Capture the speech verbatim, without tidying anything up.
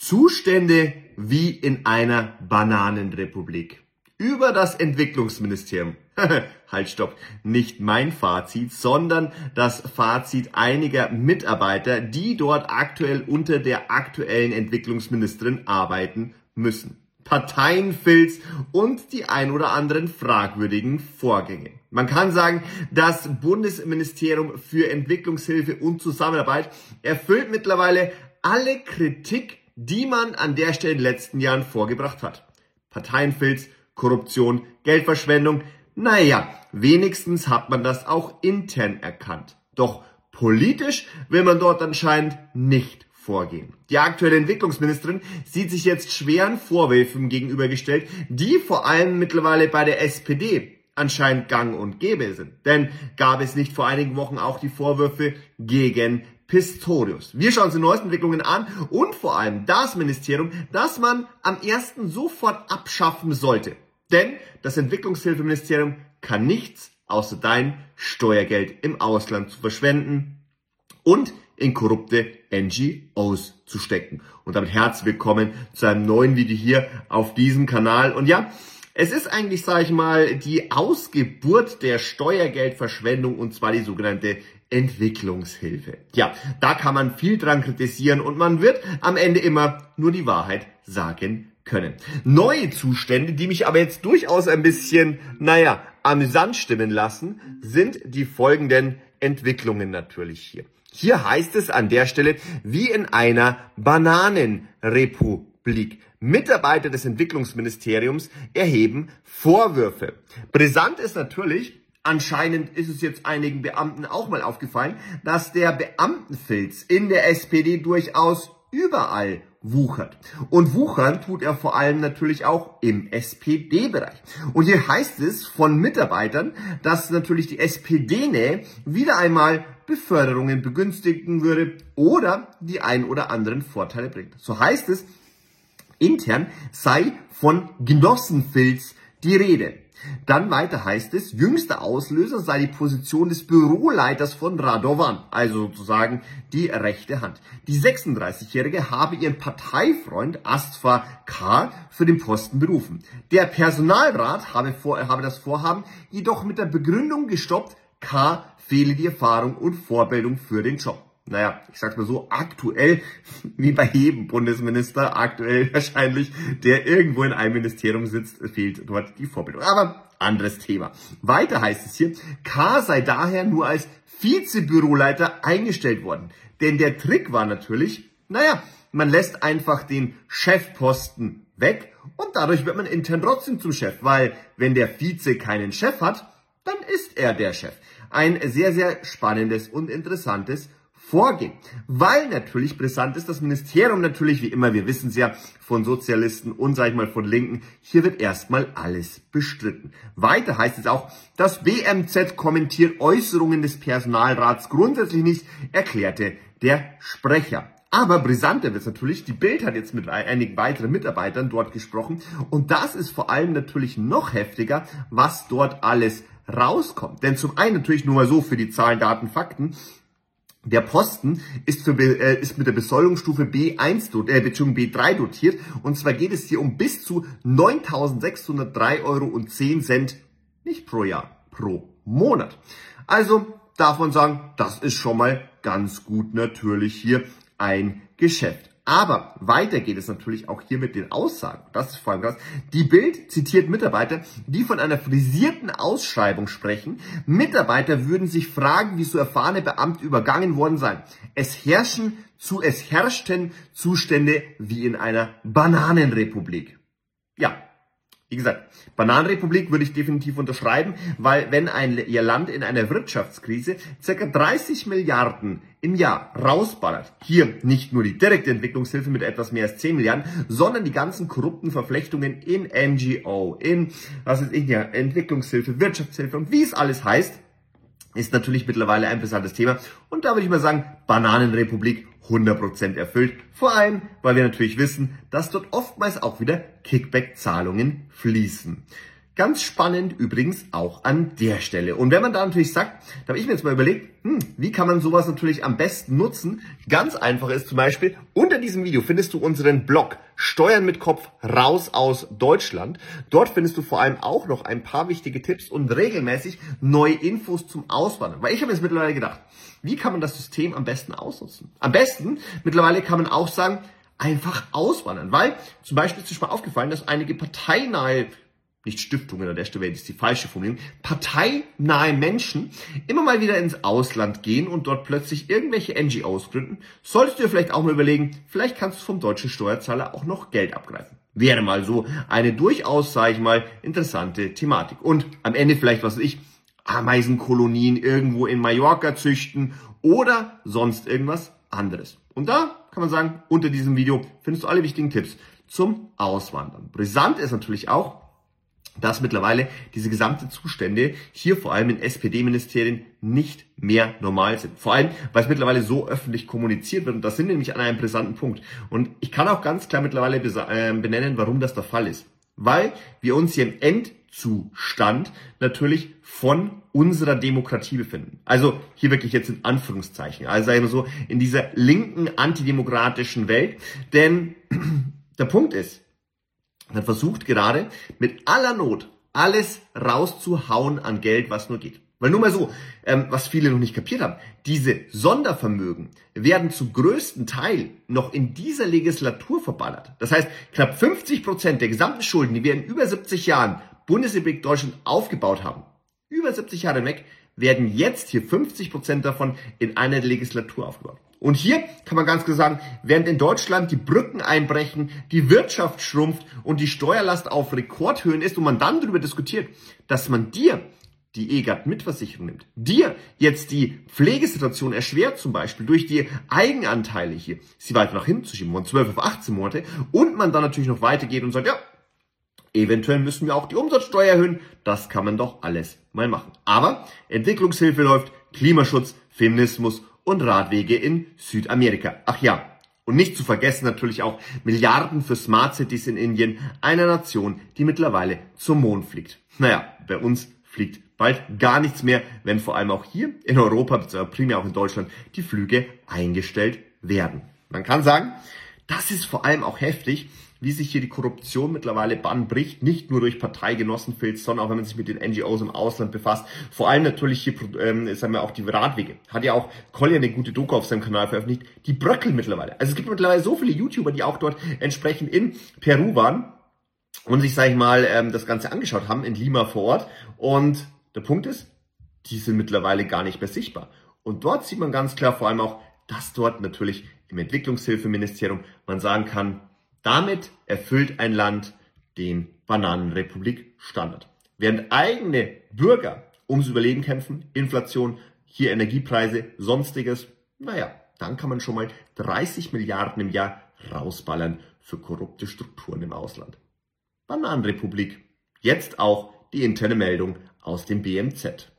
Zustände wie in einer Bananenrepublik. Über das Entwicklungsministerium. Halt, stopp. Nicht mein Fazit, sondern das Fazit einiger Mitarbeiter, die dort aktuell unter der aktuellen Entwicklungsministerin arbeiten müssen. Parteienfilz und die ein oder anderen fragwürdigen Vorgänge. Man kann sagen, das Bundesministerium für Entwicklungshilfe und Zusammenarbeit erfüllt mittlerweile alle Kritik, die man an der Stelle in den letzten Jahren vorgebracht hat. Parteienfilz, Korruption, Geldverschwendung, naja, wenigstens hat man das auch intern erkannt. Doch politisch will man dort anscheinend nicht vorgehen. Die aktuelle Entwicklungsministerin sieht sich jetzt schweren Vorwürfen gegenübergestellt, die vor allem mittlerweile bei der S P D anscheinend gang und gäbe sind. Denn gab es nicht vor einigen Wochen auch die Vorwürfe gegen Pistorius. Wir schauen uns die neuesten Entwicklungen an und vor allem das Ministerium, das man am ersten sofort abschaffen sollte. Denn das Entwicklungshilfeministerium kann nichts außer dein Steuergeld im Ausland zu verschwenden und in korrupte N G Os zu stecken. Und damit herzlich willkommen zu einem neuen Video hier auf diesem Kanal. Und ja, es ist eigentlich, sage ich mal, die Ausgeburt der Steuergeldverschwendung und zwar die sogenannte Entwicklungshilfe. Ja, da kann man viel dran kritisieren und man wird am Ende immer nur die Wahrheit sagen können. Neue Zustände, die mich aber jetzt durchaus ein bisschen, naja, amüsant stimmen lassen, sind die folgenden Entwicklungen natürlich hier. Hier heißt es an der Stelle, wie in einer Bananenrepublik. Mitarbeiter des Entwicklungsministeriums erheben Vorwürfe. Brisant ist natürlich, anscheinend ist es jetzt einigen Beamten auch mal aufgefallen, dass der Beamtenfilz in der S P D durchaus überall wuchert. Und wuchern tut er vor allem natürlich auch im S P D-Bereich. Und hier heißt es von Mitarbeitern, dass natürlich die S P D-Nähe wieder einmal Beförderungen begünstigen würde oder die ein oder anderen Vorteile bringt. So heißt es, intern sei von Genossenfilz die Rede. Dann weiter heißt es, jüngster Auslöser sei die Position des Büroleiters von Radovan, also sozusagen die rechte Hand. Die sechsunddreißigjährige habe ihren Parteifreund Astfa K. für den Posten berufen. Der Personalrat habe, vor, habe das Vorhaben jedoch mit der Begründung gestoppt, K. fehle die Erfahrung und Vorbildung für den Job. Naja, ich sag's mal so, aktuell, wie bei jedem Bundesminister, aktuell wahrscheinlich, der irgendwo in einem Ministerium sitzt, fehlt dort die Vorbildung. Aber anderes Thema. Weiter heißt es hier, K. sei daher nur als Vizebüroleiter eingestellt worden. Denn der Trick war natürlich, naja, man lässt einfach den Chefposten weg und dadurch wird man intern trotzdem zum Chef. Weil wenn der Vize keinen Chef hat, dann ist er der Chef. Ein sehr, sehr spannendes und interessantes Vorgehen. Weil natürlich brisant ist, das Ministerium natürlich, wie immer, wir wissen es ja, von Sozialisten und, sag ich mal, von Linken, hier wird erstmal alles bestritten. Weiter heißt es auch, das B M Z kommentiert Äußerungen des Personalrats grundsätzlich nicht, erklärte der Sprecher. Aber brisanter wird es natürlich, die Bild hat jetzt mit einigen weiteren Mitarbeitern dort gesprochen und das ist vor allem natürlich noch heftiger, was dort alles rauskommt. Denn zum einen natürlich nur mal so für die Zahlen, Daten, Fakten, der Posten ist, für, äh, ist mit der Besoldungsstufe B eins, äh, Beziehungsweise B drei dotiert und zwar geht es hier um bis zu neuntausendsechshundertdrei Euro und zehn Cent, nicht pro Jahr, pro Monat. Also darf man sagen, das ist schon mal ganz gut natürlich hier ein Geschäft. Aber weiter geht es natürlich auch hier mit den Aussagen. Das ist vor allem krass. Die Bild zitiert Mitarbeiter, die von einer frisierten Ausschreibung sprechen. Mitarbeiter würden sich fragen, wie so erfahrene Beamte übergangen worden seien. Es herrschen zu, es herrschten Zustände wie in einer Bananenrepublik. Ja. Wie gesagt, Bananenrepublik würde ich definitiv unterschreiben, weil wenn ein ihr Land in einer Wirtschaftskrise ca. dreißig Milliarden im Jahr rausballert, hier nicht nur die direkte Entwicklungshilfe mit etwas mehr als zehn Milliarden, sondern die ganzen korrupten Verflechtungen in N G O, in, was ist ich ja, Entwicklungshilfe, Wirtschaftshilfe und wie es alles heißt, ist natürlich mittlerweile ein brisantes Thema. Und da würde ich mal sagen, Bananenrepublik hundert Prozent erfüllt. Vor allem, weil wir natürlich wissen, dass dort oftmals auch wieder Kickback-Zahlungen fließen. Ganz spannend übrigens auch an der Stelle. Und wenn man da natürlich sagt, da habe ich mir jetzt mal überlegt, hm, wie kann man sowas natürlich am besten nutzen? Ganz einfach ist zum Beispiel, unter diesem Video findest du unseren Blog Steuern mit Kopf raus aus Deutschland. Dort findest du vor allem auch noch ein paar wichtige Tipps und regelmäßig neue Infos zum Auswandern. Weil ich habe jetzt mittlerweile gedacht, wie kann man das System am besten ausnutzen? Am besten, mittlerweile kann man auch sagen, einfach auswandern. Weil zum Beispiel ist mir mal aufgefallen, dass einige parteinahe nicht Stiftungen an der Stelle, das ist die falsche Formulierung, parteinahe Menschen immer mal wieder ins Ausland gehen und dort plötzlich irgendwelche N G Os gründen. Solltest du dir vielleicht auch mal überlegen, vielleicht kannst du vom deutschen Steuerzahler auch noch Geld abgreifen. Wäre mal so eine durchaus, sage ich mal, interessante Thematik. Und am Ende vielleicht, was weiß ich, Ameisenkolonien irgendwo in Mallorca züchten oder sonst irgendwas anderes. Und da kann man sagen, unter diesem Video findest du alle wichtigen Tipps zum Auswandern. Brisant ist natürlich auch, dass mittlerweile diese gesamten Zustände hier vor allem in S P D-Ministerien nicht mehr normal sind. Vor allem, weil es mittlerweile so öffentlich kommuniziert wird. Und das sind wir nämlich an einem brisanten Punkt. Und ich kann auch ganz klar mittlerweile benennen, warum das der Fall ist. Weil wir uns hier im Endzustand natürlich von unserer Demokratie befinden. Also hier wirklich jetzt in Anführungszeichen. Also sagen wir so, in dieser linken, antidemokratischen Welt. Denn der Punkt ist, man versucht gerade mit aller Not alles rauszuhauen an Geld, was nur geht. Weil nur mal so, ähm, was viele noch nicht kapiert haben, diese Sondervermögen werden zu größten Teil noch in dieser Legislatur verballert. Das heißt, knapp fünfzig Prozent der gesamten Schulden, die wir in über siebzig Jahren Bundesrepublik Deutschland aufgebaut haben, über siebzig Jahre weg, werden jetzt hier fünfzig Prozent davon in einer Legislatur aufgebaut. Und hier kann man ganz klar sagen, während in Deutschland die Brücken einbrechen, die Wirtschaft schrumpft und die Steuerlast auf Rekordhöhen ist und man dann darüber diskutiert, dass man dir die Ehegatten-Mitversicherung nimmt, dir jetzt die Pflegesituation erschwert zum Beispiel durch die Eigenanteile hier, sie weiter nach hinten zu schieben, von zwölf auf achtzehn Monate und man dann natürlich noch weitergeht und sagt, ja, eventuell müssen wir auch die Umsatzsteuer erhöhen, das kann man doch alles mal machen. Aber Entwicklungshilfe läuft, Klimaschutz, Feminismus und Radwege in Südamerika. Ach ja, und nicht zu vergessen natürlich auch Milliarden für Smart Cities in Indien, einer Nation, die mittlerweile zum Mond fliegt. Naja, bei uns fliegt bald gar nichts mehr, wenn vor allem auch hier in Europa, beziehungsweise primär auch in Deutschland, die Flüge eingestellt werden. Man kann sagen, das ist vor allem auch heftig, wie sich hier die Korruption mittlerweile Bahn bricht, nicht nur durch Parteigenossenfilz, sondern auch wenn man sich mit den N G Os im Ausland befasst. Vor allem natürlich hier, ähm, sagen wir auch die Radwege. Hat ja auch Kolja eine gute Doku auf seinem Kanal veröffentlicht. Die bröckeln mittlerweile. Also es gibt mittlerweile so viele YouTuber, die auch dort entsprechend in Peru waren und sich, sag ich mal, ähm, das Ganze angeschaut haben in Lima vor Ort. Und der Punkt ist, die sind mittlerweile gar nicht mehr sichtbar. Und dort sieht man ganz klar vor allem auch, dass dort natürlich im Entwicklungshilfeministerium man sagen kann, damit erfüllt ein Land den Bananenrepublik-Standard. Während eigene Bürger ums Überleben kämpfen, Inflation, hier Energiepreise, sonstiges, naja, dann kann man schon mal dreißig Milliarden im Jahr rausballern für korrupte Strukturen im Ausland. Bananenrepublik. Jetzt auch die interne Meldung aus dem B M Z.